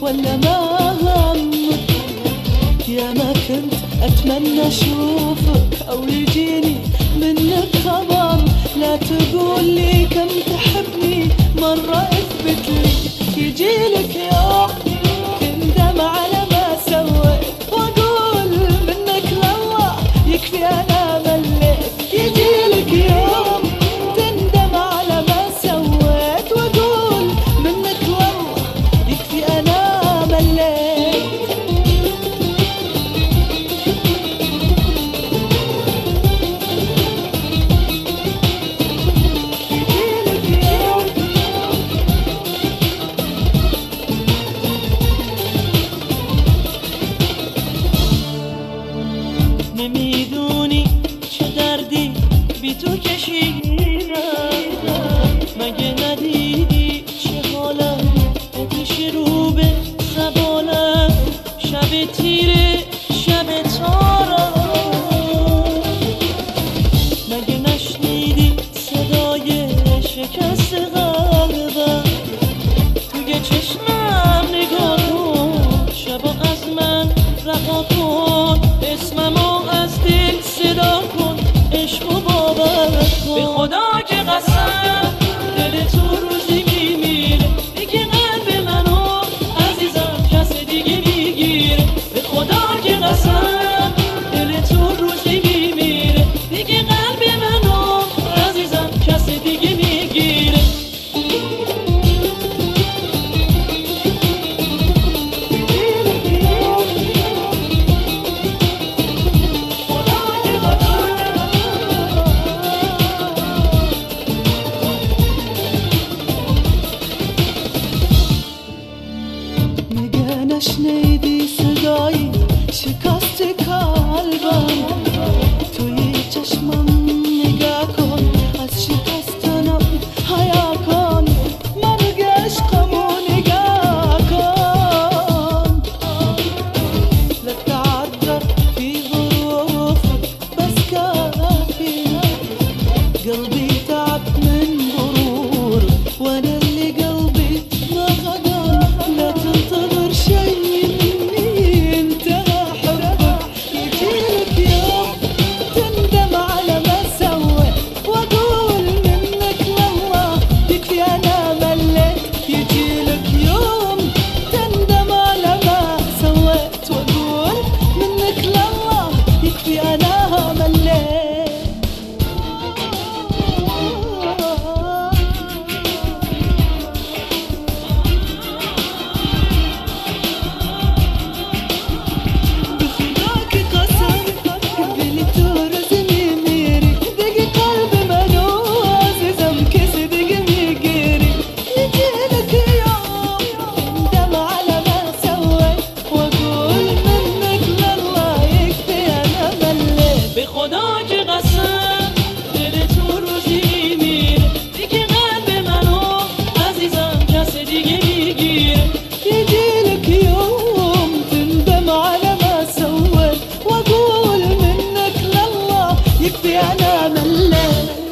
ولا ما همك؟ يا ما كنت أتمنى أشوفك أو يجيني منك خبر، لا تقول لي كم تحبني، مرة اثبت لي. يجيلك يوم تندم على ما سويت، وأقول منك لله يكفي أنا مليت. يجيلك يوم تندم على ما سويت، وأقول منك لله يكفي أنا مليت. نمیدونی چه دردی بی تو کشیدم، مگه ندیدی چه حالم آتیش رو به زبانم، شب تیره شب تارم، مگه نشنیدی صدای شکست قلبم، توی چشمم نگاه کن، شبا از من رها کن، اسممو از دل صدا کن، عشقو باور کن. به خدا که قسم دل تو روزی میمیره، دیگه قلب منو عزیزم کس دیگه میگیره. به خدا که قسم دل تو روزی میمیره، دیگه قلب منو عزیزم کس دیگه میگیره. نشنیدی صدای شکست قلبم، توی چشمم نگاه کن، از شکستنم حیا کن، مرگ عشقمو نگاه کن. لا تعذر في ظروفك بس كافي، قلبي تعب من غرور وانا اللي قلبي ما غدر. لا تنتظر شي مني انتهى حبك، يجيلك يوم تندم على ما سويت، واقول منك لله يكفي انا مليت. يجيلك يوم تندم على ما سويت، واقول منك لله يكفي انا مليت. خدا که قسم دل تو روزی میره، دیگه قلب منو عزیزم کس دیگه میگیره. يجيلك يوم تندم على ما سويت، واقول منك لله يكفي انا مليت.